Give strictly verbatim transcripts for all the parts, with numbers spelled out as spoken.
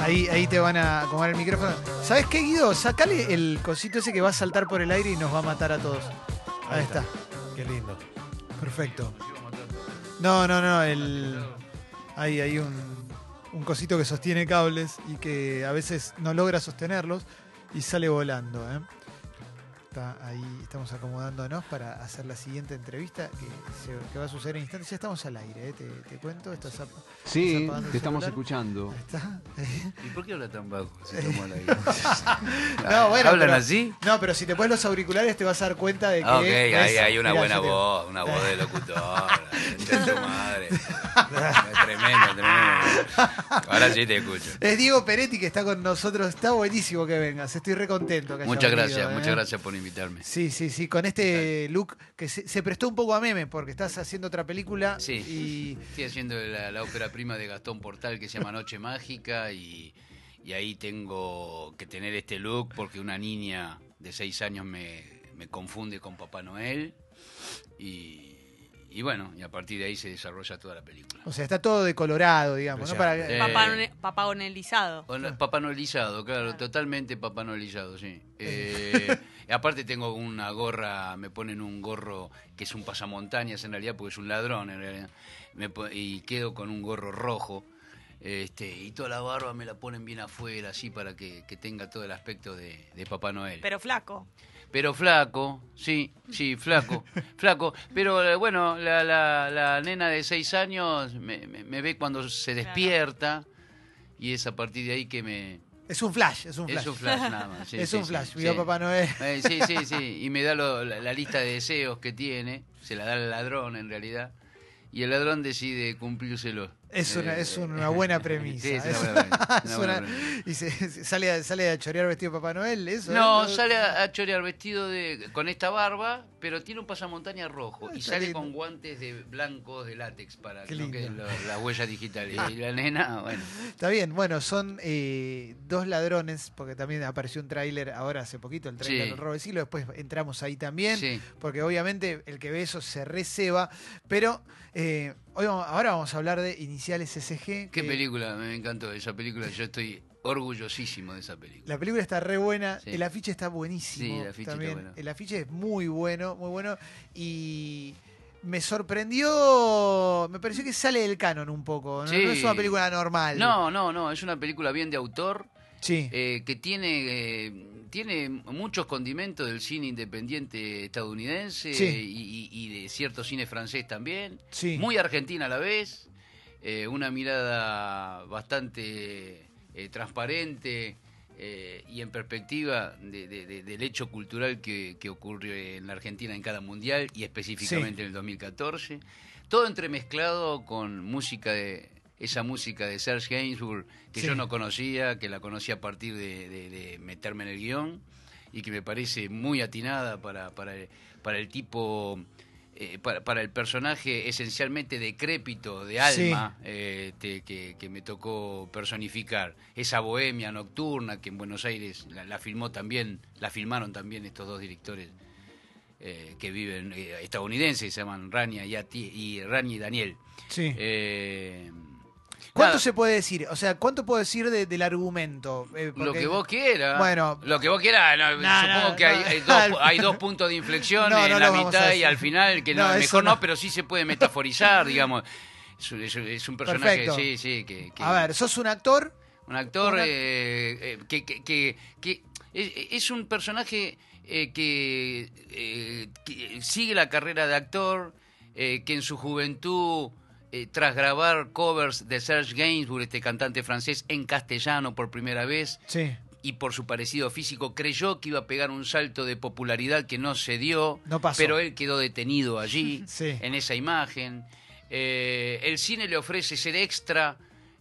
Ahí, ahí te van a acomodar el micrófono. ¿Sabes qué, Guido? Sacale el cosito ese que va a saltar por el aire y nos va a matar a todos. Ahí, ahí está. está. Qué lindo. Perfecto. No, no, no. El... Ahí hay un, un cosito que sostiene cables y que a veces no logra sostenerlos y sale volando, ¿eh? Está ahí, estamos acomodándonos para hacer la siguiente entrevista que, se, que va a suceder en instantes. Ya estamos al aire, ¿eh? te, te cuento. Estás ap sí, estás te estamos escuchando. ¿Está? ¿Y por qué habla tan bajo si estamos al aire? No, bueno, ¿Hablan pero, así? No, pero si te pones los auriculares te vas a dar cuenta de que... Ah, ok, ahí hay una mirá, buena te... voz, una voz de locutor. De tu madre. Tremendo, tremendo. Ahora sí te escucho. Es Diego Peretti que está con nosotros. Está buenísimo que vengas. Estoy re contento. Que muchas venido, gracias, ¿eh? muchas gracias por invitarme. Sí, sí, sí. Con este look que se, se prestó un poco a meme porque estás haciendo otra película. Sí. Y... Estoy haciendo la, la ópera prima de Gastón Portal que se llama Noche Mágica y, y ahí tengo que tener este look porque una niña de seis años me, me confunde con Papá Noel y... Y bueno, y a partir de ahí se desarrolla toda la película. O sea, está todo decolorado, digamos, ¿no? Para... Eh, Papanolizado. Papanolizado, claro, claro, totalmente papanolizado, sí. Eh, aparte tengo una gorra, me ponen un gorro que es un pasamontañas en realidad, porque es un ladrón en realidad, me, y quedo con un gorro rojo. Este, y toda la barba me la ponen bien afuera, así para que, que tenga todo el aspecto de, de Papá Noel. Pero flaco. Pero flaco, sí, sí, flaco, flaco. Pero bueno, la, la, la nena de seis años me, me, me ve cuando se despierta y es a partir de ahí que me... Es un flash, es un flash. Es un flash nada más. Sí, es sí, un flash, sí, vio sí. Papá Noel. Eh, sí, sí, sí. Y me da lo, la, la lista de deseos que tiene, se la da el ladrón en realidad, y el ladrón decide cumplírselo. Es una, eh, es una buena premisa. Sí, es una es buena premisa. es Una buena una, premisa. y se, se sale, a, sale a chorear vestido de Papá Noel, ¿eso? No, ¿eh? sale a, a chorear vestido de con esta barba, pero tiene un pasamontaña rojo Ah, y está sale lindo. con guantes de blancos de látex para Qué que no lindo. queden lo- las huellas digitales. Y la nena, bueno. Está bien, bueno, son eh, dos ladrones, porque también apareció un tráiler ahora hace poquito, el tráiler Sí. del robo del siglo, después entramos ahí también, Sí. porque obviamente el que ve eso se receba, pero eh, hoy vamos- ahora vamos a hablar de Iniciales S G. Qué que película, me encantó esa película, yo estoy orgullosísimo de esa película. La película está re buena, Sí. el afiche está buenísimo. Sí, el afiche también. está bueno. El afiche es muy bueno, muy bueno, y me sorprendió, me pareció que sale del canon un poco, ¿no? Sí. No es una película normal. No, no, no, es una película bien de autor. Sí. Eh, que tiene eh, tiene muchos condimentos del cine independiente estadounidense Sí. y, y- y de cierto cine francés también, Sí. muy argentina a la vez, eh, una mirada bastante eh, transparente eh, y en perspectiva de- de- de- del hecho cultural que, que ocurrió en la Argentina en cada mundial y específicamente Sí. en el dos mil catorce, todo entremezclado con música de esa música de Serge Gainsbourg que Sí. yo no conocía, que la conocí a partir de, de- de meterme en el guión y que me parece muy atinada para, para, para el tipo, eh, para, para el personaje esencialmente decrépito de alma eh, te- que, que me tocó personificar. Esa bohemia nocturna que en Buenos Aires la, la filmó también, la filmaron también estos dos directores eh, que viven, eh, estadounidenses, se llaman Rania y, Ati- y, Rania y Daniel. Sí. Eh, ¿Cuánto nada, se puede decir? O sea, ¿cuánto puedo decir de- del argumento? Eh, Lo porque- que vos quieras. Bueno. Lo que vos quieras. No, No, supongo no, que no. hay, hay dos, hay dos puntos de inflexión No, en no la lo vamos a mitad y decir. al final, que no, No, eso mejor no. no. pero sí se puede metaforizar, digamos. Es, un- es un- es un personaje, Perfecto. sí, sí, que, que- A ver, sos un actor. un actor una- eh, eh, que, que, que- que es, es un personaje eh, que, eh, que sigue la carrera de actor, eh, que en su juventud, eh, tras grabar covers de Serge Gainsbourg, este cantante francés, en castellano por primera vez, Sí. y por su parecido físico, creyó que iba a pegar un salto de popularidad que no se dio, No pasó. pero él quedó detenido allí, Sí. en esa imagen. Eh, el cine le ofrece ser extra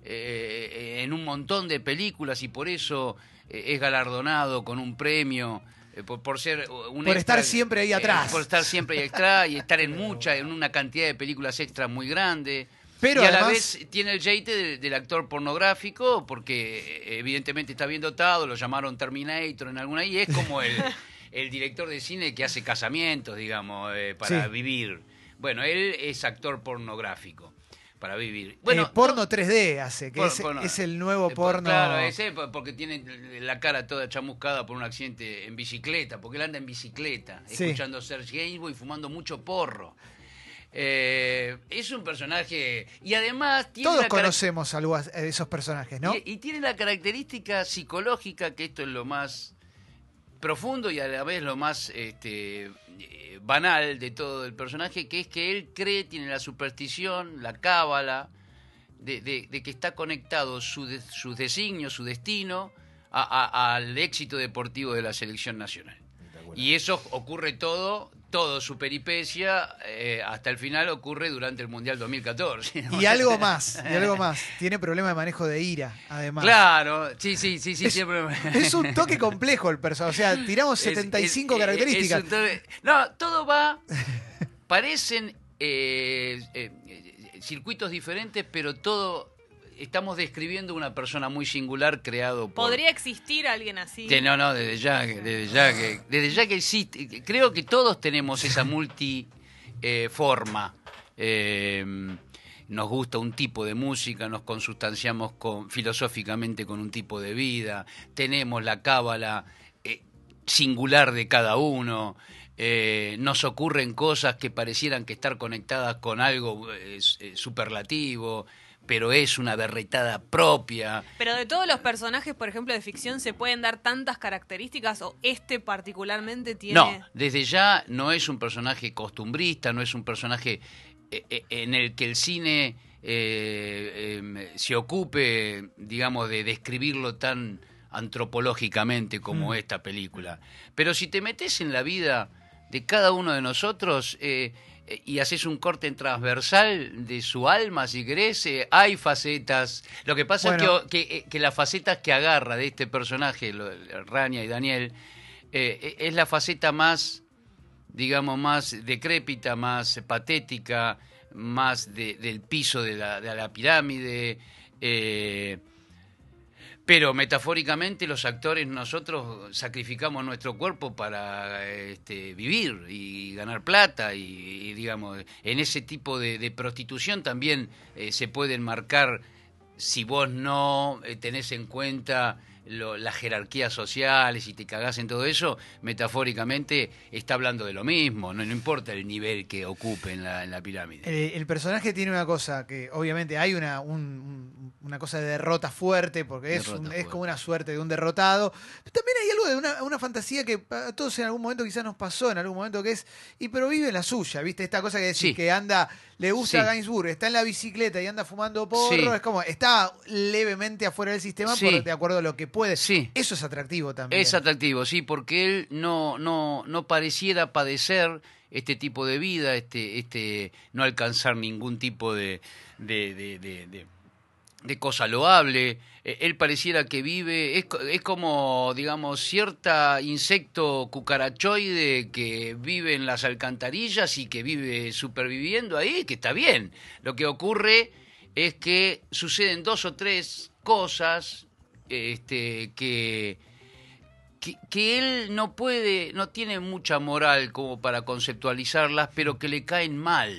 eh, en un montón de películas y por eso eh, es galardonado con un premio. eh, Por, por ser un Por extra, estar siempre ahí eh, atrás. por estar siempre ahí extra y estar en mucha, en una cantidad de películas extras muy grande. Pero y a la además- vez tiene el jate del, del actor pornográfico porque eh, evidentemente está bien dotado, lo llamaron Terminator en alguna y es como el, el director de cine que hace casamientos, digamos, eh, para Sí. vivir. Bueno, él es actor pornográfico. para vivir. Bueno, eh, porno no, tres D hace, que por, es, porno, es el nuevo eh, porno. Claro, ese porque tiene la cara toda chamuscada por un accidente en bicicleta, porque él anda en bicicleta, sí. escuchando Serge Gainsbourg y fumando mucho porro. Eh, es un personaje y además tiene todos la conocemos algo de esos personajes, ¿no? Y, y tiene la característica psicológica, que esto es lo más profundo y a la vez lo más este, eh, banal de todo el personaje, que es que él cree, tiene la superstición, la cábala, de, de, de que está conectado su de, sus designios, su destino, a, a, al éxito deportivo de la selección nacional. Y eso ocurre todo, todo su peripecia, eh, hasta el final ocurre durante el Mundial dos mil catorce. Y algo más, y algo más. Tiene problema de manejo de ira, además. Claro, sí, sí, sí, sí, es, siempre. Es un toque complejo el personaje. O sea, tiramos setenta y cinco es, es, características. Es toque, no, todo va. Parecen eh, eh, circuitos diferentes, pero todo. Estamos describiendo una persona muy singular creado por... ¿Podría existir alguien así? Que no, no, desde ya, desde ya que, desde ya que existe. Creo que todos tenemos esa multiforma. Eh, eh, nos gusta un tipo de música, nos consustanciamos con, filosóficamente con un tipo de vida, tenemos la cábala eh, singular de cada uno. Eh, nos ocurren cosas que parecieran que estar conectadas con algo eh, eh, superlativo, pero es una berretada propia. Pero de todos los personajes, por ejemplo, de ficción, ¿se pueden dar tantas características o este particularmente tiene...? No, desde ya no es un personaje costumbrista, no es un personaje eh, en el que el cine eh, eh, se ocupe, digamos, de describirlo tan antropológicamente como mm. esta película. Pero si te metes en la vida de cada uno de nosotros... Eh, y haces un corte en transversal de su alma, si querés, eh, hay facetas. Lo que pasa bueno. es que, que, que las facetas que agarra de este personaje, lo, Rania y Daniel, eh, es la faceta más, digamos, más decrépita, más patética, más de, del piso de la, de la pirámide. Eh, Pero metafóricamente los actores nosotros sacrificamos nuestro cuerpo para este, vivir y ganar plata y, y digamos en ese tipo de, de prostitución también eh, se pueden marcar, si vos no eh, tenés en cuenta lo, las jerarquías sociales y te cagás en todo eso, metafóricamente está hablando de lo mismo, no, no importa el nivel que ocupe en la, en la pirámide. El, el personaje tiene una cosa que obviamente hay una, un, una cosa de derrota fuerte, porque es, un, es como una suerte de un derrotado. Pero también hay algo de una, una fantasía que a todos en algún momento quizás nos pasó, en algún momento que es, y pero vive la suya, ¿viste? Esta cosa que decís, sí. que anda, le gusta sí. Gainsbourg, está en la bicicleta y anda fumando porro, sí. es como, está levemente afuera del sistema sí. por, de acuerdo a lo que puede. Sí. Eso es atractivo también. Es atractivo, sí, porque él no, no, no pareciera padecer este tipo de vida, este, este, no alcanzar ningún tipo de, de, de, de, de, de cosa loable. Eh, él pareciera que vive, es, es como, digamos, cierta insecto cucarachoide que vive en las alcantarillas y que vive superviviendo ahí, que está bien. Lo que ocurre es que suceden dos o tres cosas este, que... Que, que él no puede, no tiene mucha moral como para conceptualizarlas, pero que le caen mal.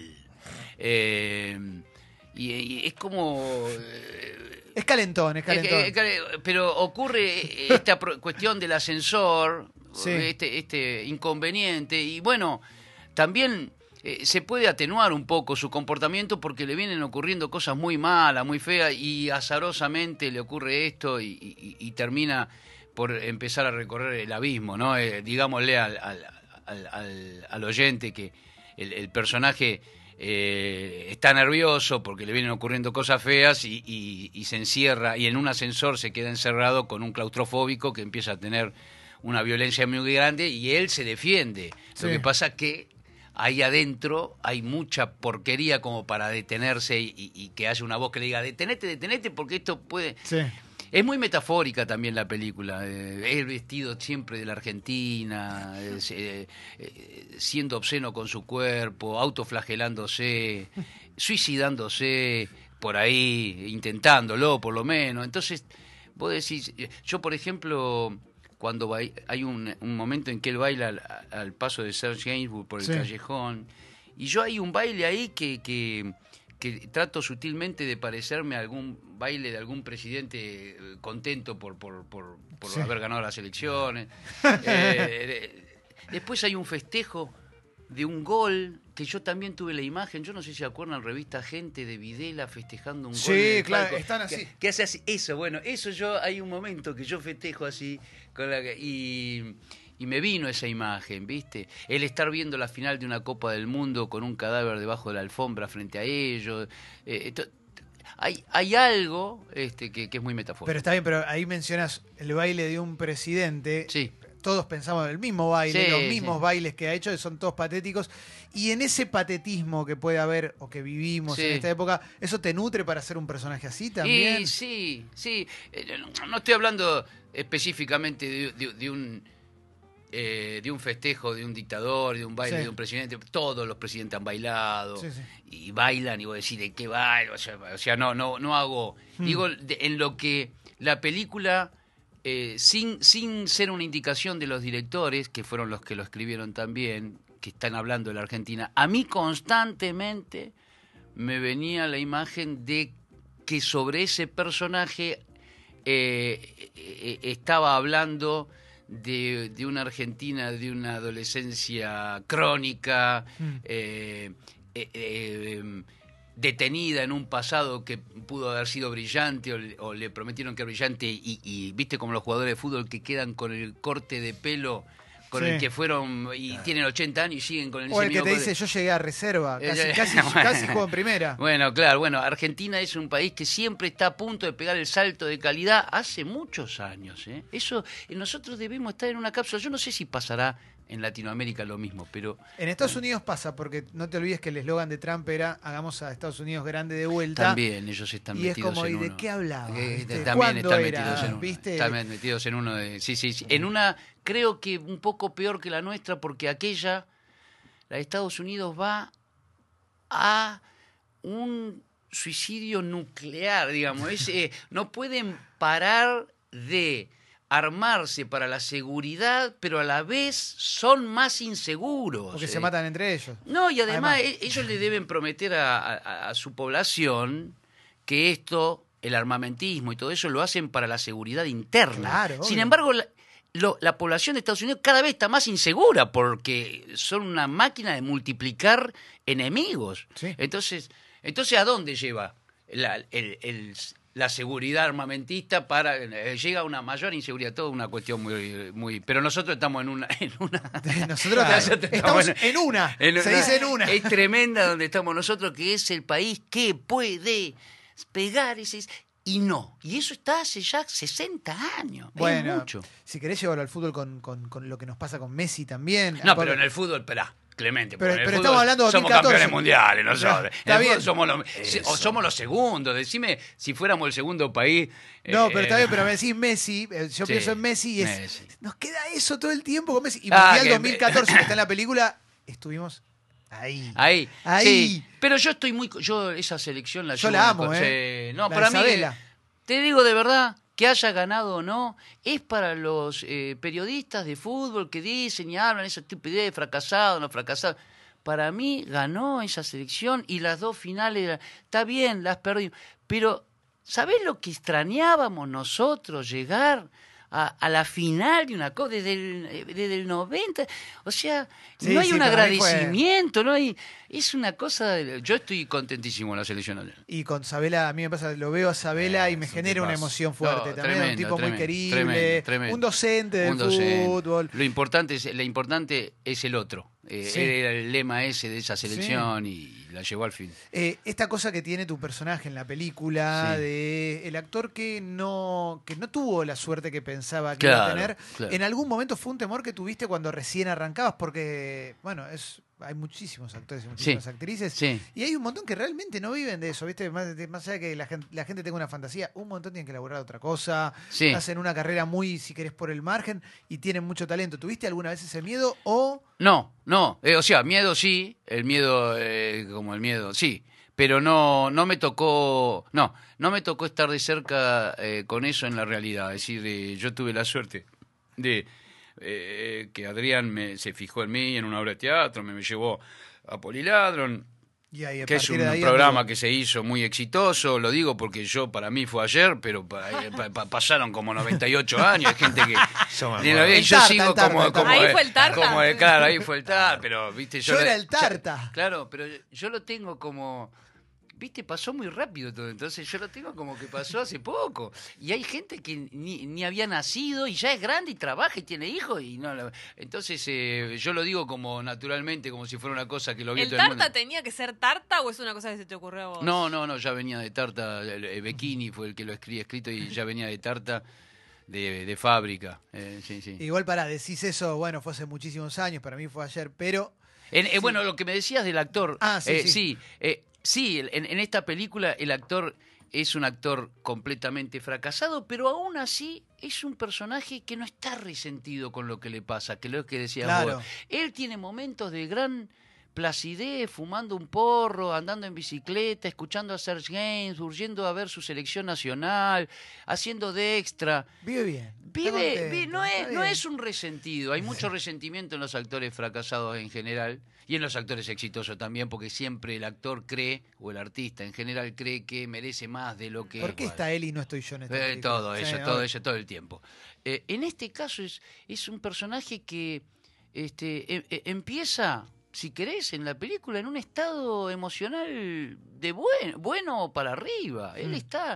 Eh, y, y es como... Eh, es calentón, es calentón. Es, es, pero ocurre esta cuestión del ascensor, sí. este, este inconveniente, y bueno, también eh, se puede atenuar un poco su comportamiento porque le vienen ocurriendo cosas muy malas, muy feas, y azarosamente le ocurre esto y, y, y termina... por empezar a recorrer el abismo, ¿no? Eh, digámosle al, al, al, al, al oyente que el, el personaje eh, está nervioso porque le vienen ocurriendo cosas feas y, y, y se encierra, y en un ascensor se queda encerrado con un claustrofóbico que empieza a tener una violencia muy grande y él se defiende. Sí. Lo que pasa es que ahí adentro hay mucha porquería como para detenerse y, y, y que haya una voz que le diga, detenete, detenete, porque esto puede... Sí. Es muy metafórica también la película, eh, el vestido siempre de la Argentina, eh, eh, siendo obsceno con su cuerpo, autoflagelándose, suicidándose por ahí, intentándolo por lo menos. Entonces, vos decís, yo por ejemplo, cuando hay un, un momento en que él baila al, al paso de Serge Gainsbourg por el sí. callejón, y yo hay un baile ahí que... que que trato sutilmente de parecerme a algún baile de algún presidente contento por, por, por, por sí. haber ganado las elecciones. eh, después hay un festejo de un gol, que yo también tuve la imagen, yo no sé si se acuerdan, revista Gente de Videla festejando un sí, gol. Sí, claro, palco. Están así. Que, que hace así, eso, bueno, eso yo, hay un momento que yo festejo así, con la, y, y me vino esa imagen, ¿viste? El estar viendo la final de una Copa del Mundo con un cadáver debajo de la alfombra frente a ellos, eh, esto, hay, hay algo este, que, que es muy metafórico. Pero está bien, pero ahí mencionas el baile de un presidente. Sí. Todos pensamos en el mismo baile, sí, los mismos sí. bailes que ha hecho, son todos patéticos. Y en ese patetismo que puede haber o que vivimos sí. en esta época, ¿eso te nutre para ser un personaje así también? Y, sí, sí. No estoy hablando específicamente de, de, de un eh, de un festejo, de un dictador, de un baile sí. de un presidente. Todos los presidentes han bailado sí, sí. y bailan y vos decís, ¿de qué bailan? O sea, o sea no, no, no hago... Hmm. Digo, de, en lo que la película... Eh, sin, sin ser una indicación de los directores, que fueron los que lo escribieron también, que están hablando de la Argentina, a mí constantemente me venía la imagen de que sobre ese personaje eh, eh, estaba hablando de, de una Argentina, de una adolescencia crónica, mm. eh, eh, eh, detenida en un pasado que pudo haber sido brillante o le, o le prometieron que era brillante y, y viste como los jugadores de fútbol que quedan con el corte de pelo con sí. el que fueron y claro. tienen ochenta años y siguen con el o el que te dice de... yo llegué a reserva casi, eh, casi, bueno, casi juego en primera. Bueno, claro, bueno, Argentina es un país que siempre está a punto de pegar el salto de calidad hace muchos años, ¿eh? Eso nosotros debemos estar en una cápsula. Yo no sé si pasará en Latinoamérica lo mismo, pero... En Estados Unidos pasa, porque no te olvides que el eslogan de Trump era hagamos a Estados Unidos grande de vuelta. También, ellos están y metidos es como, en ¿y uno. de qué hablaba? Eh, también están metidos era, en uno. ¿viste? Están metidos en uno de... Sí, sí, sí. En una, creo que un poco peor que la nuestra, porque aquella, la de Estados Unidos va a un suicidio nuclear, digamos. Es, eh, no pueden parar de... armarse para la seguridad, pero a la vez son más inseguros. Porque eh. se matan entre ellos. No, y además, además. ellos le deben prometer a, a, a su población que esto, el armamentismo y todo eso, lo hacen para la seguridad interna. Claro, Sin obvio. embargo, la, lo, la población de Estados Unidos cada vez está más insegura porque son una máquina de multiplicar enemigos. Sí. Entonces, entonces, ¿a dónde lleva la, el... el la seguridad armamentista para eh, llega a una mayor inseguridad, toda una cuestión muy muy pero nosotros estamos en una en una nosotros claro, estamos, estamos en, en una en se una, dice en una es tremenda donde estamos nosotros, que es el país que puede pegar ese y no, y eso está hace ya sesenta años. Bueno, es mucho. Si querés llevarlo al fútbol con, con, con lo que nos pasa con Messi también. No, pero en el fútbol, esperá. Clemente, pero, en el pero fútbol estamos hablando de somos dos mil catorce. Campeones mundiales nosotros. Está bien. Somos los, o somos los segundos. Decime si fuéramos el segundo país. No, eh, pero está bien, pero me decís Messi, yo sí, pienso en Messi y es, Messi. nos queda eso todo el tiempo con Messi. Y Ah, Mundial que- dos mil catorce, que está en la película, estuvimos ahí. Ahí, Ahí. sí. Pero yo estoy muy... Yo esa selección la Yo llevo la en amo, el- ¿eh? sí. No, La para de mí, Isabela. te digo de verdad, que haya ganado o no, es para los eh, periodistas de fútbol que dicen y hablan esa estupidez, fracasado, no fracasado. Para mí ganó esa selección y las dos finales, está bien, las perdimos. Pero, ¿sabés lo que extrañábamos nosotros llegar a, a la final de una cosa desde el, desde el noventa? O sea, Sí, no hay sí, un para mí fue- agradecimiento, no hay... Es una cosa... de- yo estoy contentísimo en la selección. Y con Sabela, a mí me pasa, lo veo a Sabela Eh, y me es un genera una tipazo. emoción fuerte No, también. tremendo, un tipo muy tremendo, querible, tremendo, tremendo. un docente del Un docente. fútbol. Lo importante es, lo importante es el otro. Eh, Sí. Era el lema ese de esa selección y la llevó al fin. Eh, esta cosa que tiene tu personaje en la película, Sí. de el actor que no, que no tuvo la suerte que pensaba que iba a Claro, tener, claro. ¿en algún momento fue un temor que tuviste cuando recién arrancabas? Porque, bueno, es hay muchísimos actores y muchísimas Sí. actrices, Sí. y hay un montón que realmente no viven de eso, ¿viste? Más, de- más allá de que la gente, la gente tenga una fantasía, un montón tienen que elaborar otra cosa, Sí. hacen una carrera muy, si querés, por el margen, y tienen mucho talento. ¿Tuviste alguna vez ese miedo o...? No, no. Eh, o sea, miedo sí, el miedo eh, como el miedo, sí. Pero no, no me tocó, no, no me tocó estar de cerca eh, con eso en la realidad. Es decir, eh, yo tuve la suerte de eh, que Adrián me, se fijó en mí en una obra de teatro, me, me llevó a Poliladron Y ahí, a que es partir un de ahí programa anduvo. que se hizo muy exitoso, lo digo porque yo, para mí fue ayer, pero pa- pa- pa- pasaron como noventa y ocho años, hay gente que... Yo me ni lo acuerdo. vi, El yo Tarta, sigo el Tarta, como, el Tarta. como Ahí de- fue el Tarta. como de- claro, ahí fue el Tarta, pero viste, yo, Yo lo- era el ya- Tarta. claro, pero yo lo tengo como... Viste, pasó muy rápido todo, entonces yo lo tengo como que pasó hace poco. Y hay gente que ni, ni había nacido y ya es grande y trabaja y tiene hijos. y no lo- Entonces eh, yo lo digo como naturalmente, como si fuera una cosa que lo vio ¿El todo el mundo. tarta tenía que ser tarta o es una cosa que se te ocurrió a vos? No, no, no, ya venía de Tarta, el, el Bikini fue el que lo escribí escrito y ya venía de Tarta, de, de fábrica. Eh, sí, sí. Igual para decís eso, bueno, fue hace muchísimos años, para mí fue ayer, pero En- eh, Bueno, lo que me decías del actor. Ah, sí, eh, sí. Sí, eh, sí, en, en esta película el actor es un actor completamente fracasado, pero aún así es un personaje que no está resentido con lo que le pasa, que es lo que decías Claro. vos. Él tiene momentos de gran placidez, fumando un porro, andando en bicicleta, escuchando a Serge Gainsbourg, yendo a ver su selección nacional, haciendo de extra. vive bien. está Vive, contento, vi- no, está es, no bien. es un resentido. Hay mucho resentimiento en los actores fracasados en general y en los actores exitosos también, porque siempre el actor cree, o el artista en general cree que merece más de lo que ¿Por es. qué está él y no estoy yo en esta Eh, película? todo Sí, eso, obvio. todo eso, todo el tiempo. Eh, en este caso es, es un personaje que este, e- e- empieza, si querés, en la película en un estado emocional de buen, bueno para arriba. Él Mm. está...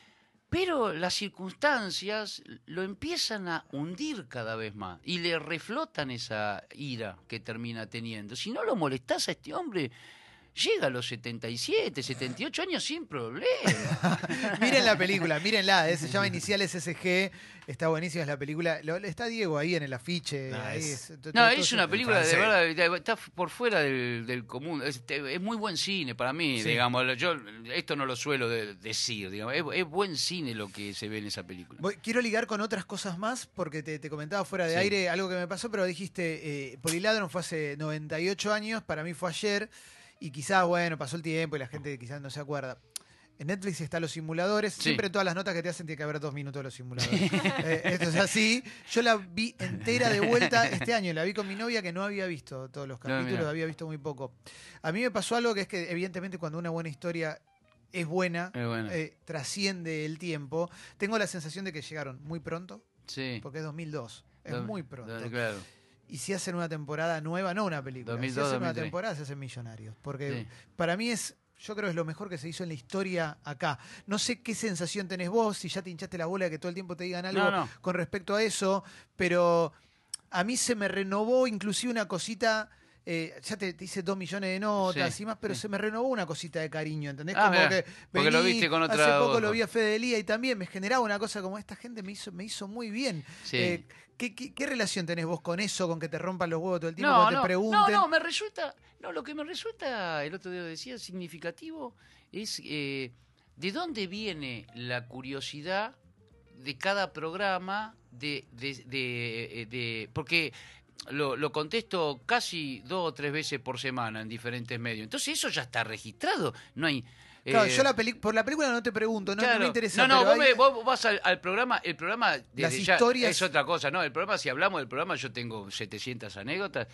Pero las circunstancias lo empiezan a hundir cada vez más y le reflotan esa ira que termina teniendo. Si no lo molestás a este hombre, llega a los setenta y siete, setenta y ocho años sin problema. Miren la película, mírenla, eh, se llama Iniciales S G, está buenísima es la película. Lo- está Diego ahí en el afiche. No, ahí es- es- to- No, to- es todo una eso. película de francés. verdad, de- está por fuera del, del común. Es, es muy buen cine para mí, Sí. digamos. Yo esto no lo suelo de- decir, digamos. Es, es buen cine lo que se ve en esa película. Voy- quiero ligar con otras cosas más porque te, te comentaba fuera de Sí. aire algo que me pasó, pero dijiste, eh, Poliladron fue hace noventa y ocho años, para mí fue ayer, y quizás, bueno, pasó el tiempo y la gente quizás no se acuerda. En Netflix están los simuladores. Sí. Siempre en todas las notas que te hacen tiene que haber dos minutos de los simuladores. Eh, esto es así. Yo la vi entera de vuelta este año. La vi con mi novia que no había visto todos los No, capítulos, mirá. había visto muy poco. A mí me pasó algo que es que evidentemente cuando una buena historia es buena, Es buena. eh, trasciende el tiempo. Tengo la sensación de que llegaron muy pronto, Sí. porque es dos mil dos. Es Do- muy do- pronto. Claro. Y si hacen una temporada nueva, no una película, dos mil si dos, hacen una dos mil tres. temporada se hacen millonarios. Porque Sí. para mí es, yo creo que es lo mejor que se hizo en la historia acá. No sé qué sensación tenés vos, si ya te hinchaste la bola de que todo el tiempo te digan algo No, no. con respecto a eso, pero a mí se me renovó inclusive una cosita. Eh, ya te, te hice dos millones de notas Sí, y más, pero sí. se me renovó una cosita de cariño, ¿entendés? Ah, como mirá, que porque lo vení, viste con otra hace poco ojo. lo vi a Fede Delía y también me generaba una cosa como esta gente me hizo, me hizo muy bien. Sí. Eh, ¿qué, qué, qué relación tenés vos con eso, con que te rompan los huevos todo el tiempo, No, que te no, pregunten? no, no, me resulta, no, lo que me resulta, el otro día lo decía, significativo, es eh, de dónde viene la curiosidad de cada programa, de, de, de, eh, de- porque lo, lo contesto casi dos o tres veces por semana en diferentes medios, entonces eso ya está registrado, no hay... Claro, eh, yo la peli- por la película no te pregunto, no, no Claro. me interesa. No, no, pero vos, hay- me- vos vas al, al programa, el programa desde Las ya historias- es otra cosa, ¿no? El programa, si hablamos del programa, yo tengo setecientas anécdotas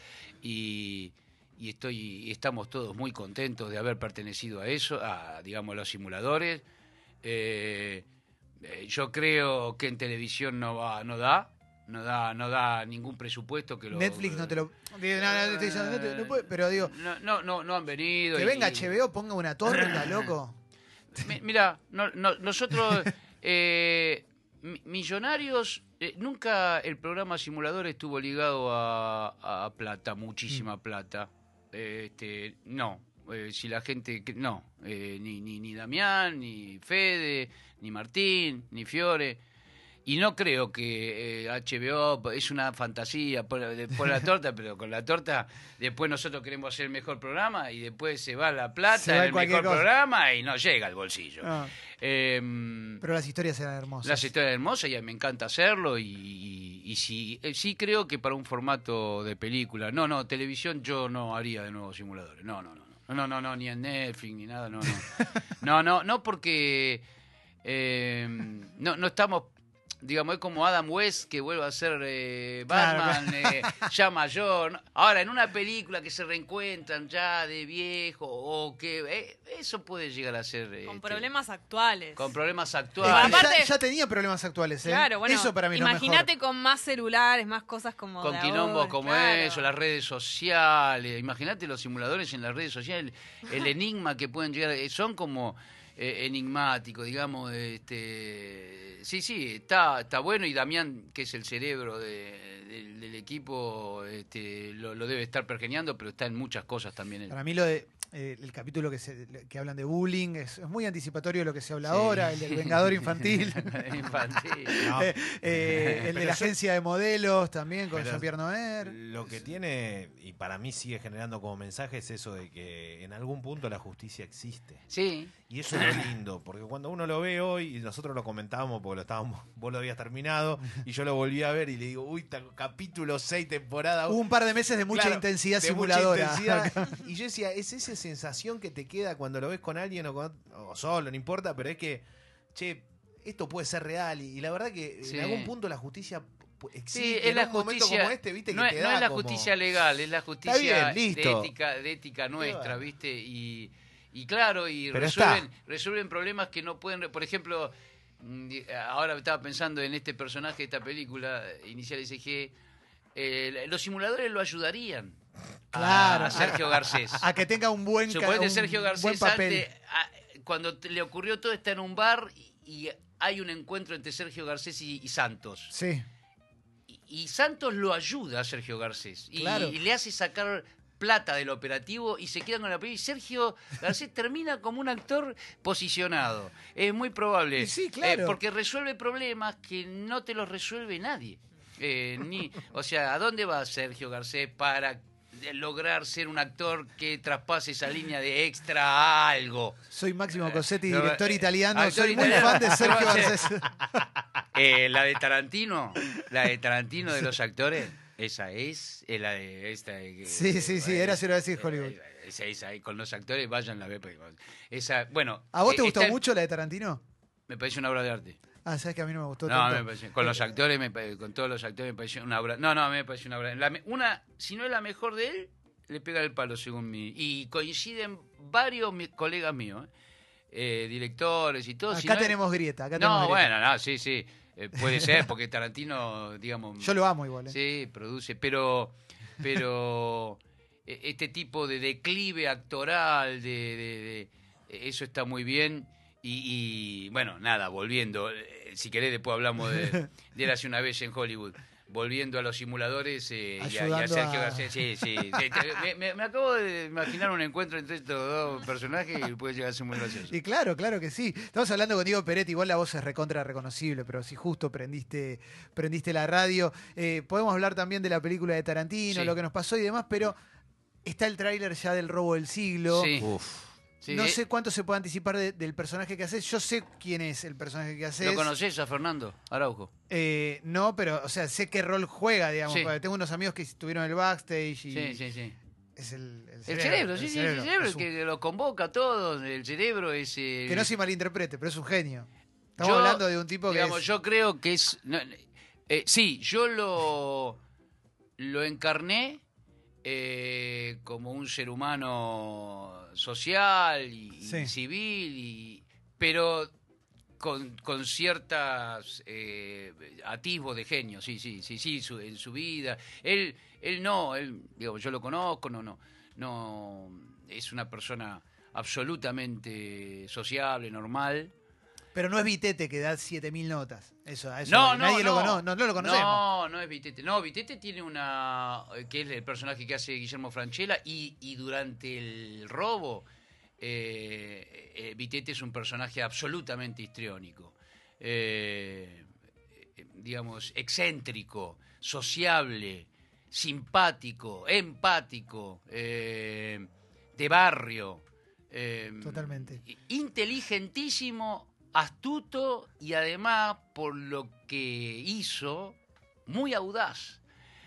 y, y estoy y estamos todos muy contentos de haber pertenecido a eso, a, digamos, los simuladores. Eh, eh, yo creo que en televisión no va, no da, no da, no da ningún presupuesto que lo... Netflix no te lo... digo, no, no, no estoy diciendo, no te- no puede, pero digo, No, no, no, no han venido. que y- venga H B O, ponga una torta, loco. Mi- Mira, no, no- nosotros, eh, mi- Millonarios, eh, nunca el programa Simulador estuvo ligado a, a plata, muchísima plata. Eh, este, no, eh, si la gente, que- no, eh, ni, ni, ni Damián, ni Fede, ni Martín, ni Fiore. Y no creo que eh, H B O es una fantasía por, de- por la torta, pero con la torta después nosotros queremos hacer el mejor programa y después se va la plata Se va en el cualquier mejor cosa. programa y no llega al bolsillo. Ah, Eh, pero las historias eran hermosas. las historias hermosas y me encanta hacerlo y, y, y sí, eh, sí creo que para un formato de película, no, no, televisión yo no haría de nuevo simuladores, no, no, no, no, no, no, no, ni en Netflix ni nada, no, no, no, no, no porque eh, no, no estamos digamos, es como Adam West que vuelve a ser eh, Batman, claro. eh, ya mayor. Ahora, en una película que se reencuentran ya de viejo, o que eh, eso puede llegar a ser... Con este, problemas actuales. Con problemas actuales. Eh, ya, ya tenía problemas actuales, ¿eh? Claro, bueno, eso para mí imagínate con más celulares, más cosas como Con de quilombos ahora, como claro. eso, las redes sociales. Imagínate los simuladores en las redes sociales, el, el enigma que pueden llegar... Son como... Eh, enigmático, digamos, este, sí, sí, está, está bueno, y Damián, que es el cerebro de, de, del equipo, este, lo, lo debe estar pergeñando, pero está en muchas cosas también. Él. Para mí lo de eh, el capítulo que se, que hablan de bullying es, es muy anticipatorio de lo que se habla sí. ahora, el del Vengador Infantil. Infantil. No. eh, eh, el de la eso, agencia de modelos también con Jean-Pierre Noer. Lo que tiene, y para mí sigue generando como mensaje, es eso de que en algún punto la justicia existe. Sí. Y eso es lo lindo, porque cuando uno lo ve hoy, y nosotros lo comentábamos porque lo estábamos, vos lo habías terminado, y yo lo volví a ver y le digo, uy, capítulo seis, temporada Hubo un par de meses de mucha claro, intensidad de simuladora. Mucha intensidad, y yo decía, es esa sensación que te queda cuando lo ves con alguien o, con, o solo, no importa, pero es que, che, esto puede ser real, y, y la verdad que sí. en algún punto la justicia... Existe, sí, es en la un momento justicia, como este, ¿viste? No, que es, te no da es la como... justicia legal, es la justicia bien, de, ética, de ética nuestra, ¿viste? Y, y claro, y resuelven, resuelven problemas que no pueden... Por ejemplo, ahora estaba pensando en este personaje de esta película, Inicial S G, eh, los simuladores lo ayudarían. Claro, a Sergio Garcés. A, a que tenga un buen, Suponete Sergio Garcés buen papel. Antes, a, cuando le ocurrió todo, está en un bar y, y hay un encuentro entre Sergio Garcés y, y Santos. Sí. Y Santos lo ayuda a Sergio Garcés y, claro. y le hace sacar plata del operativo y se quedan con la película. Y Sergio Garcés termina como un actor posicionado. Es muy probable. Y sí, claro. Eh, porque resuelve problemas que no te los resuelve nadie. Eh, ni, o sea, ¿a dónde va Sergio Garcés para lograr ser un actor que traspase esa línea de extra a algo? Soy Máximo Cosetti, director eh, italiano. Actor soy italiano. muy fan de Sergio Garcés. Eh, la de Tarantino, la de Tarantino de los actores, esa es, es la de esta. De, sí, sí, sí, era se lo decir Hollywood. Esa, esa, con los actores, vayan la ver. Esa, bueno. ¿A vos te eh, gustó está, mucho la de Tarantino? Me parece una obra de arte. Ah, sabes que a mí no me gustó no, tanto. Me pareció, con los actores, me, con todos los actores me pareció una obra. No, no, me pareció una obra. La, una, si no es la mejor de él, le pega el palo según mí. Y coinciden varios mis colegas míos, eh, directores y todo. Acá si no tenemos es... grieta. Acá no, tenemos bueno, grieta. no, sí, sí. Eh, puede ser, porque Tarantino, digamos... Yo lo amo igual. ¿eh? Sí, produce, pero... pero este tipo de declive actoral, de, de, de eso está muy bien. Y, y, bueno, nada, volviendo, si querés después hablamos de, de él hace una vez en Hollywood. Volviendo a los simuladores eh, y, a, y a Sergio a... Garcés. Sí, sí. sí me, me, me acabo de imaginar un encuentro entre estos dos personajes y puede llegar a ser muy gracioso. Y claro, claro que sí. Estamos hablando con Diego Peretti, igual la voz es recontra reconocible, pero si justo prendiste, prendiste la radio. Eh, podemos hablar también de la película de Tarantino, sí. lo que nos pasó y demás, pero está el tráiler ya del Robo del Siglo. Sí. Uf. Sí, no eh. sé cuánto se puede anticipar de, del personaje que haces. Yo sé quién es el personaje que haces. ¿Lo conoces a Fernando Araujo? Eh, no, pero, o sea, sé qué rol juega, digamos. Sí. Porque tengo unos amigos que estuvieron en el backstage y... Sí, sí, sí. Es el, el El cerebro. cerebro, el sí, sí, cerebro. el cerebro, Es el un... que lo convoca a todos. El cerebro es... El... Que no se malinterprete, pero es un genio. Estamos yo, hablando de un tipo que digamos, es... yo creo que es... No, eh, sí, yo lo, lo encarné eh, como un ser humano social y, sí. y civil, y, pero con, con ciertas eh, atisbos de genio, sí, sí, sí, sí, su, en su vida. Él, él no, él, digo, yo lo conozco, no, no, no, es una persona absolutamente sociable, normal. Pero no es Vitete que da siete mil notas. Eso, eso no, no, nadie no, lo conoce, no, no lo conocemos. No, no es Vitete. No, Vitete tiene una... que es el personaje que hace Guillermo Francella, y, y durante el robo, eh, eh, Vitete es un personaje absolutamente histriónico. Eh, digamos, excéntrico, sociable, simpático, empático, eh, de barrio. Eh, Totalmente. Inteligentísimo, astuto y además, por lo que hizo, muy audaz.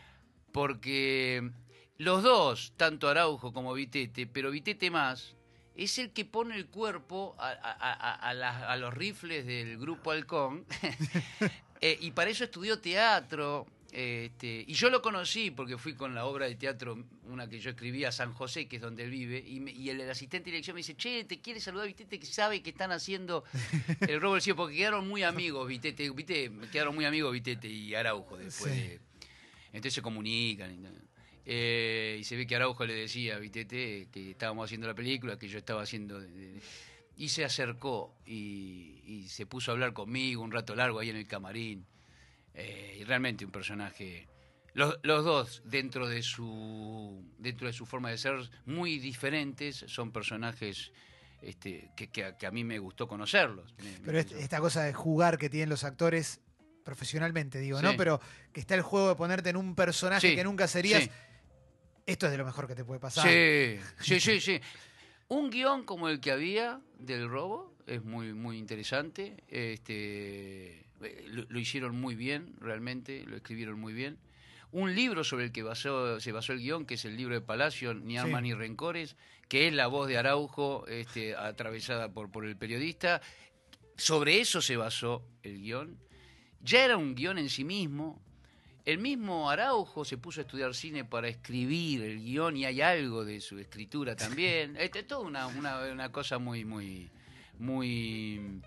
Porque los dos, tanto Araujo como Vitete, pero Vitete más, es el que pone el cuerpo a, a, a, a, la, a los rifles del Grupo Halcón Eh, y para eso estudió teatro. Este, y yo lo conocí porque fui con la obra de teatro, una que yo escribía, San José, que es donde él vive, y, me, y el, el asistente de dirección me dice, che, te quiere saludar Vitete, que sabe que están haciendo el robo del cielo, porque quedaron muy amigos, Vitete, ¿viste? Quedaron muy amigos Vitete y Araujo después. Sí. De, entonces se comunican. Y, eh, y se ve que Araujo le decía a Vitete que estábamos haciendo la película, que yo estaba haciendo... De, de, y se acercó y, y se puso a hablar conmigo un rato largo ahí en el camarín. Eh, y realmente un personaje, los, los dos dentro de su dentro de su forma de ser muy diferentes, son personajes este, que, que, a, que a mí me gustó conocerlos. Me, Pero me esta cosa de jugar que tienen los actores profesionalmente, digo, sí. ¿no? Pero que está el juego de ponerte en un personaje sí. que nunca serías, sí. esto es de lo mejor que te puede pasar. Sí, sí, sí, sí. Un guión como el que había del robo es muy, muy interesante. Este... Lo, lo hicieron muy bien, realmente, lo escribieron muy bien. Un libro sobre el que basó, se basó el guión, que es el libro de Palacio, Ni armas sí. ni rencores, que es la voz de Araujo, este, atravesada por, por el periodista. Sobre eso se basó el guión. Ya era un guión en sí mismo. El mismo Araujo se puso a estudiar cine para escribir el guión, y hay algo de su escritura también. Este, es toda una, una, una cosa muy, muy, muy...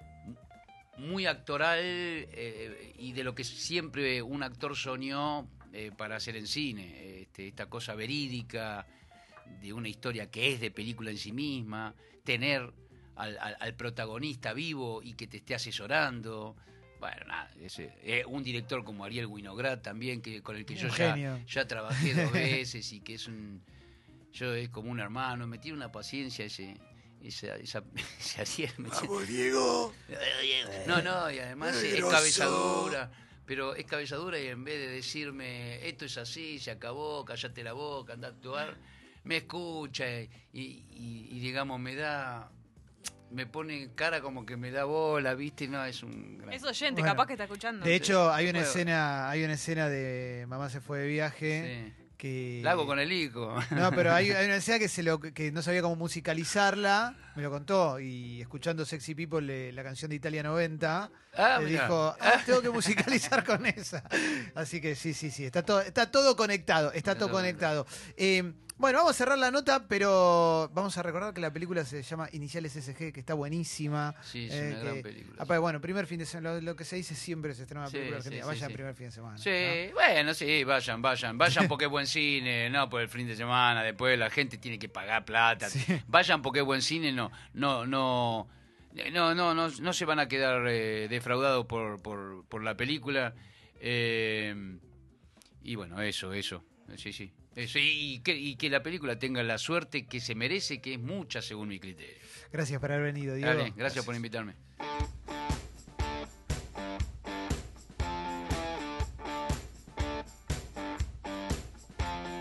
muy actoral eh, y de lo que siempre un actor soñó eh, para hacer en cine, este, esta cosa verídica de una historia que es de película en sí misma, tener al, al, al protagonista vivo y que te esté asesorando. Bueno, nada, es, eh, un director como Ariel Winograd también, que con el que yo ya, ya trabajé dos veces y que es un yo es como un hermano, me tiene una paciencia ese Esa, esa, esa Ariel me ¡Vamos, Diego! No, no, y además es, es cabezadura, pero es cabezadura y en vez de decirme esto es así, se acabó, cállate la boca, anda a actuar, me escucha y, y, y digamos, me da, me pone cara como que me da bola, ¿viste? No, es un gran... Es oyente, bueno, capaz que está escuchando. De hecho, hay una bueno. escena, hay una escena de Mamá se fue de viaje. Sí. Que... La hago con el hijo. No, pero hay, hay una escena que, se lo, que no sabía cómo musicalizarla, me lo contó, y escuchando Sexy People, le, la canción de Italia noventa, ah, le mirá. dijo, ah, tengo que musicalizar con esa. Así que sí, sí, sí, está todo, está todo conectado, está todo conectado. Eh, bueno, vamos a cerrar la nota, pero vamos a recordar que la película se llama Iniciales S G, que está buenísima. Sí, es eh, una que, gran película. Aparte, bueno, primer fin de semana, lo, lo que se dice siempre se estrena una Sí, película sí, argentina. sí, Vayan sí. primer fin de semana. Sí, ¿no? bueno, sí, vayan, vayan, vayan porque es buen cine, no por el fin de semana, después la gente tiene que pagar plata. Sí. Vayan porque es buen cine, no, no, no, no, no, no, no se van a quedar eh, defraudados por, por, por la película. Eh, y bueno, eso, eso, sí, sí. Eso, y, que, y que la película tenga la suerte que se merece, que es mucha según mi criterio. Gracias por haber venido, Diego. Dale, gracias, gracias por invitarme.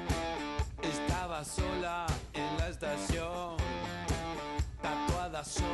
Estaba sola en la estación, tatuada sola.